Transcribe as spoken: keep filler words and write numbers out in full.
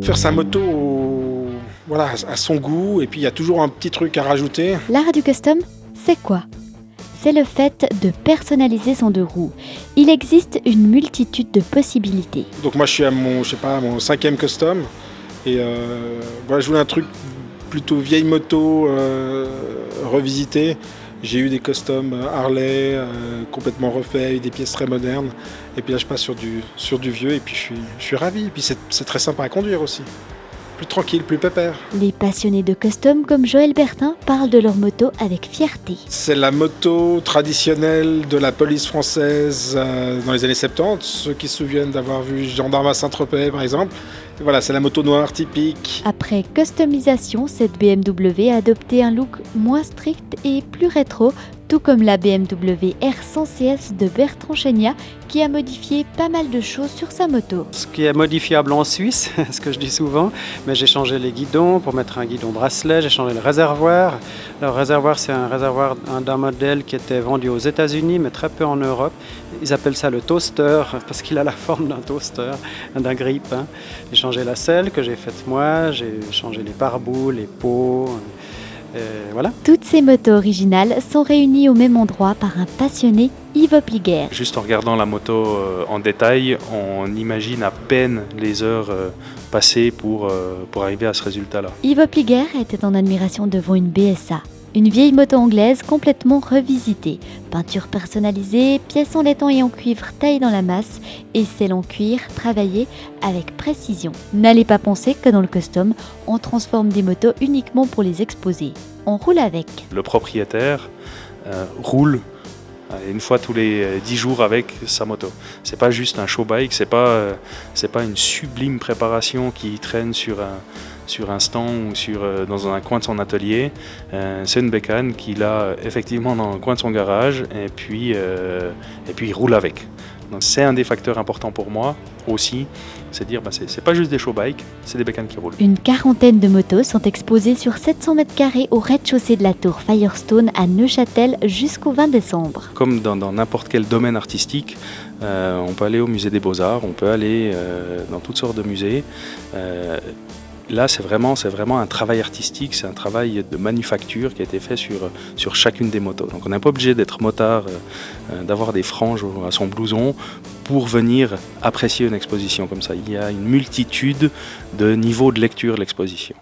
faire sa moto au- voilà, à son goût, et puis il y a toujours un petit truc à rajouter. L'art du custom, c'est quoi ? C'est le fait de personnaliser son deux roues. Il existe une multitude de possibilités. Donc moi je suis à mon, je sais pas, à mon cinquième custom, et euh, voilà, je voulais un truc plutôt vieille moto, euh, revisité. J'ai eu des customs Harley euh, complètement refaits, avec des pièces très modernes. Et puis là, je passe sur du, sur du vieux et puis je suis, je suis ravi. Et puis c'est, c'est très sympa à conduire aussi. Plus tranquille, plus pépère. Les passionnés de custom comme Joël Bertin parlent de leur moto avec fierté. C'est la moto traditionnelle de la police française euh, dans les années soixante-dix. Ceux qui se souviennent d'avoir vu Gendarme à Saint-Tropez, par exemple. Et voilà, c'est la moto noire typique. Après customisation, cette B M W a adopté un look moins strict et plus rétro, tout comme la B M W R cent C S de Bertrand Chéniat qui a modifié pas mal de choses sur sa moto. Ce qui est modifiable en Suisse, ce que je dis souvent, mais j'ai changé les guidons pour mettre un guidon bracelet, j'ai changé le réservoir. Le réservoir, c'est un réservoir d'un modèle qui était vendu aux États-Unis, mais très peu en Europe. Ils appellent ça le toaster parce qu'il a la forme d'un toaster, d'un grille-pain. J'ai changé la selle que j'ai faite moi, j'ai changé les pare-boues, les pots. Et voilà. Toutes ces motos originales sont réunies au même endroit par un passionné, Yves Pliguer. Juste en regardant la moto euh, en détail, on imagine à peine les heures euh, passées pour, euh, pour arriver à ce résultat-là. Yves Pliguer était en admiration devant une B S A, une vieille moto anglaise complètement revisitée. Peinture personnalisée, pièces en laiton et en cuivre taillées dans la masse et celles en cuir travaillées avec précision. N'allez pas penser que dans le custom, on transforme des motos uniquement pour les exposer. On roule avec. Le propriétaire euh, roule une fois tous les dix jours avec sa moto. C'est pas juste un show bike, c'est pas, euh, c'est pas une sublime préparation qui traîne sur un, sur un stand ou sur, euh, dans un coin de son atelier. Euh, c'est une bécane qu'il a effectivement dans le coin de son garage et puis, euh, et puis il roule avec. Donc c'est un des facteurs importants pour moi aussi, c'est de dire bah, c'est, c'est pas juste des show bikes, c'est des bécanes qui roulent. Une quarantaine de motos sont exposées sur sept cents mètres carrés au rez-de-chaussée de la tour Firestone à Neuchâtel jusqu'au vingt décembre. Comme dans, dans n'importe quel domaine artistique, euh, on peut aller au musée des Beaux-Arts, on peut aller euh, dans toutes sortes de musées. Euh, Là, c'est vraiment, c'est vraiment un travail artistique, c'est un travail de manufacture qui a été fait sur, sur chacune des motos. Donc on n'est pas obligé d'être motard, euh, d'avoir des franges à son blouson pour venir apprécier une exposition comme ça. Il y a une multitude de niveaux de lecture de l'exposition.